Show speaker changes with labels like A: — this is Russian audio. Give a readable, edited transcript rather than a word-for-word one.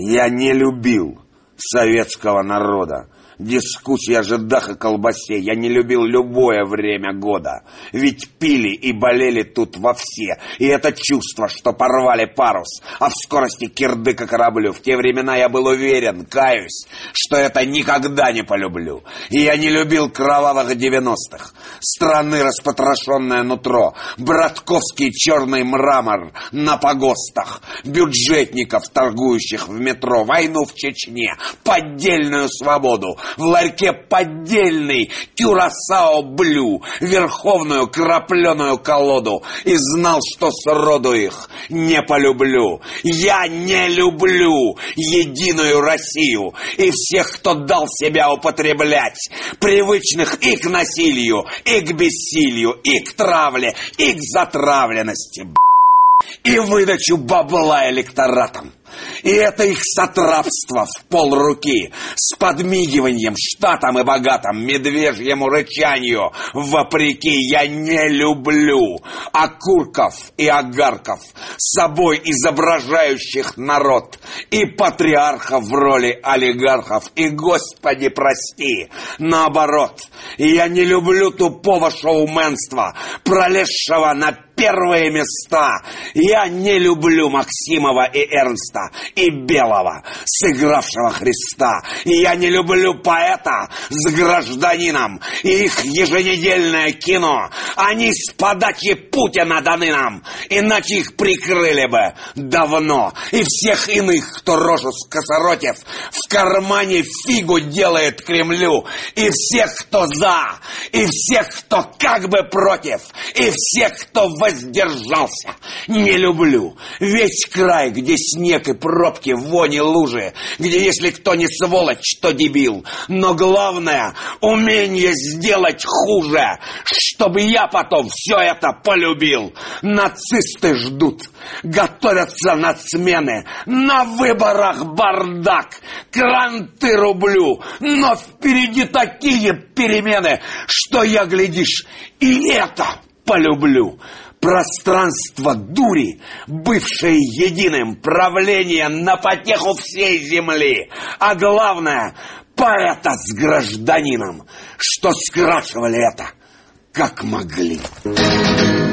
A: Я не любил советского народа. Дискуссии о жидах и колбасе. Я не любил любое время года. Ведь пили и болели тут во все. И это чувство, что порвали парус, а в скорости кирдыка кораблю. В те времена я был уверен, каюсь, что это никогда не полюблю. И я не любил кровавых 90-х. Страны распотрошенное нутро, братковский черный мрамор на погостах, бюджетников, торгующих в метро, войну в Чечне, поддельную свободу, в ларьке поддельный Кюрасао Блю, верховную крапленую колоду, и знал, что сроду их не полюблю. Я не люблю единую Россию и всех, кто дал себя употреблять, привычных и к насилию, и к бессилию, и к травле, и к затравленности, и выдачу бабла электоратам. И это их сатрапство в полруки, с подмигиванием штатам и богатым, медвежьему рычанию. Вопреки, я не люблю окурков и огарков, собой изображающих народ, и патриархов в роли олигархов, и, Господи, прости, наоборот. Я не люблю тупого шоуменства, пролезшего на первые места. Я не люблю Максимова и Эрнста, и Белого, сыгравшего Христа. И я не люблю поэта с гражданином и их еженедельное кино. Они с подачи Путина даны нам, иначе их прикрыли бы давно. И всех иных, кто рожу скосоротив, в кармане фигу делает Кремлю. И всех, кто за, и всех, кто как бы против, и всех, кто воздержался. Не люблю весь край, где снег и пробки, вони, лужи, где если кто не сволочь, то дебил. Но главное — умение сделать хуже, чтобы я потом все это полюбил. Нацисты ждут, готовятся нацмены, на выборах бардак, кранты рублю, но впереди такие перемены, что я, глядишь, и это полюблю. Пространство дури, бывшее единым, правление на потеху всей земли, а главное — поэта с гражданином, что скрашивали это как могли.